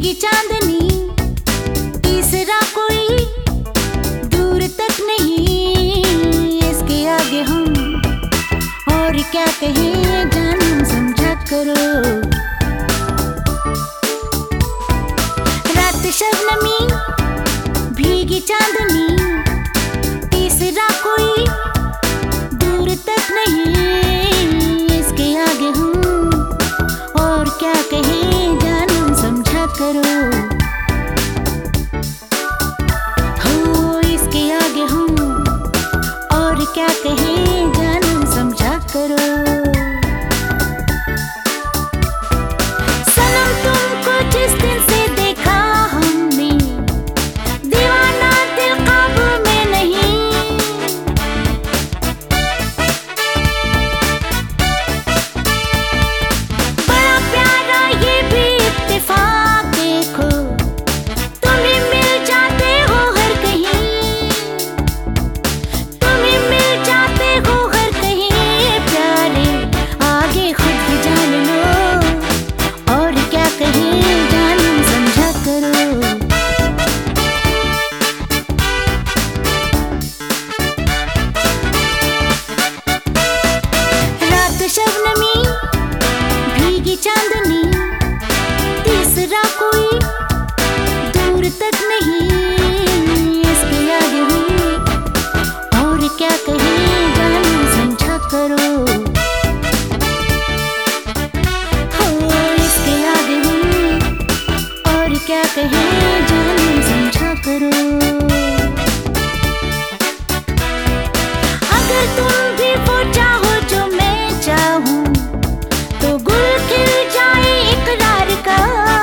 भीगी चांदनी, तीसरा कोई दूर तक नहीं, इसके आगे हम और क्या कहें, जानम समझा करो। रात शबनमी, भीगी चांदनी, तीसरा कोई दूर तक नहीं, इसके आगे हम और क्या कहें, जानम समझा करो। हो इसके आगे हम और क्या कहें, जानम समझा करो। सनम तुमको जिस दिन से देखा हमने, दीवाना दिल काबू में नहीं। बड़ा प्यारा ये भी इत्तेफाक देखो, तुम्हें मिल जाते हो हर कहीं, तुम्हें मिल जाते हो हर कहीं। प्यारे आगे खुद ही जान लो, और क्या कहें, जानम समझा करो। रात शबनमी, भीगी चांदनी, तीसरा कोई दूर तक नहीं, इसके आगे हम और क्या कहें, जानम समझा करो। हो इसके आगे हम और क्या कहें, जानम समझा करो। अगर तुम भी वो चाहो जो मैं चाहूं, तो गुल खिल जाए इकरार का।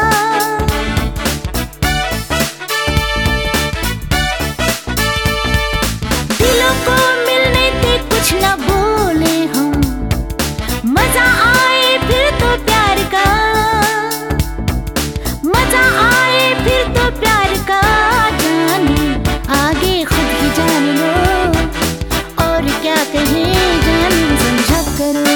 दिलों को मिलने से कुछ न बोले हम, मजा आए फिर तो प्यार का, मजा आए फिर तो प्यार का। जानो आगे खुद ही जान लो, और क्या कहें, जानम समझा करो।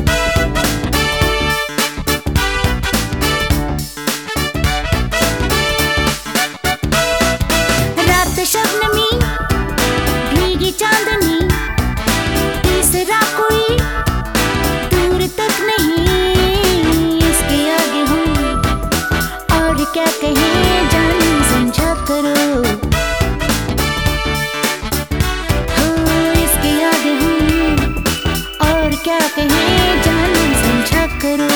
रात शबनमी, भीगी चांदनी, तीसरा कोई दूर तक नहीं, इसके आगे हम और क्या कहें, जानम समझा करो। हो इसके आगे हम और क्या कहें, जानम समझा करो।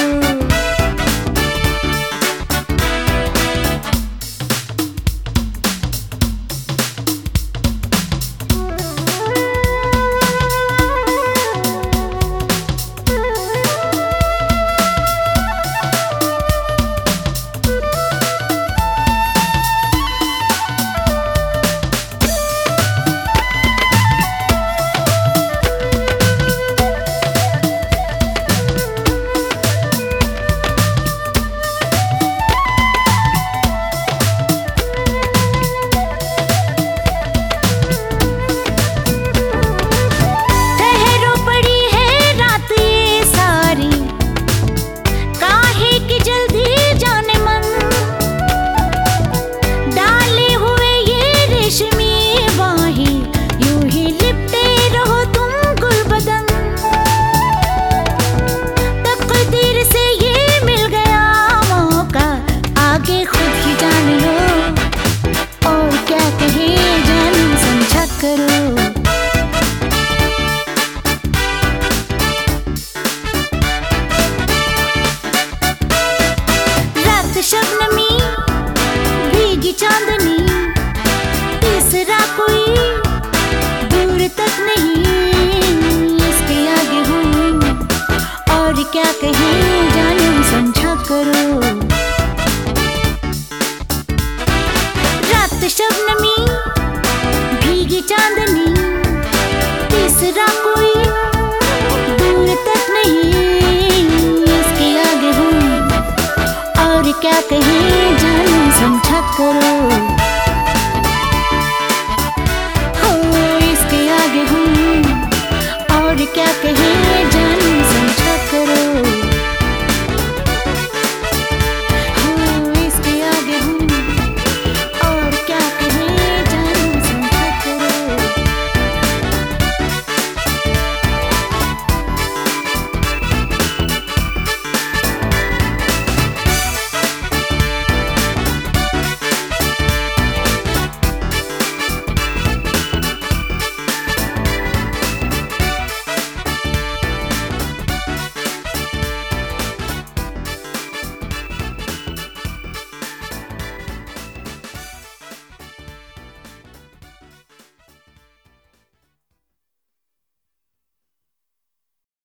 ठहरो पड़ी है रात ये सारी, काहे की जल्दी जाने मन, डाले हुए ये रेशमी बाहें, यूं ही लिपटे रहो तुम गुलबदन। तकदीर से ये मिल गया मौका, आगे खुद ही जान लो, और क्या कहें, जानम समझा करो। रात शबनमी, भीगी चांदनी, तीसरा कोई दूर तक नहीं, इसके आगे हम और क्या कहें, जानम समझा करो। रात शबनमी, भीगी चांदनी, तीसरा कोई दूर तक नहीं, इसके आगे हम और क्या कहें, जानम समझा करो। हो इसके आगे हम और क्या कहें, जानम